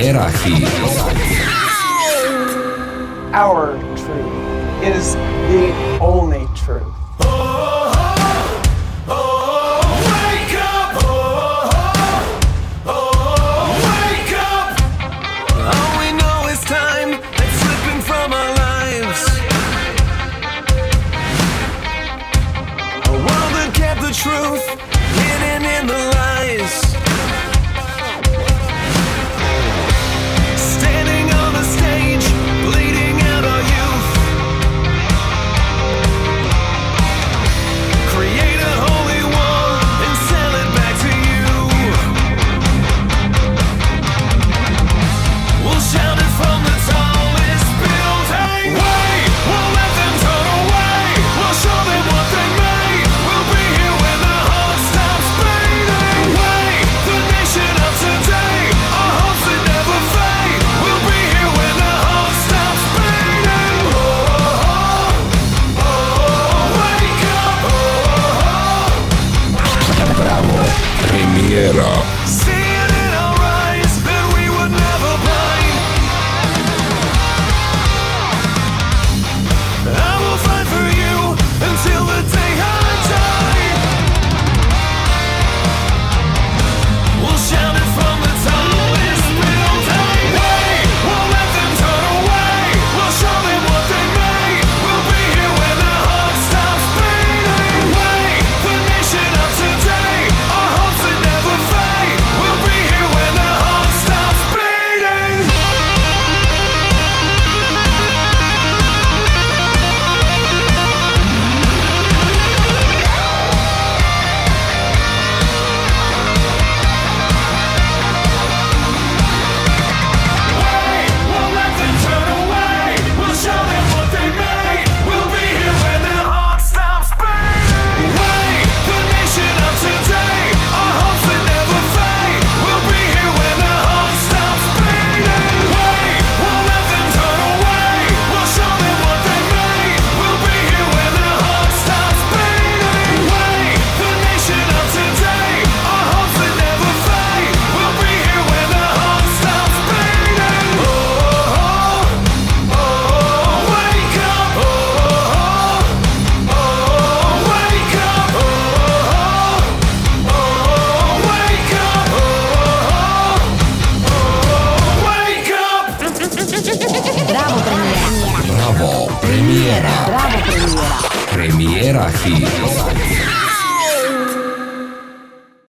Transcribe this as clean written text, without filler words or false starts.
Era Hit. Our truth is the only truth. Truth hidden in the lies. Standing on the stage, bleeding out our youth. Create a holy war and sell it back to you. We'll shout it from the tallest building. Wait, we'll let them turn away. We'll show them what they made. We'll be here. Premiera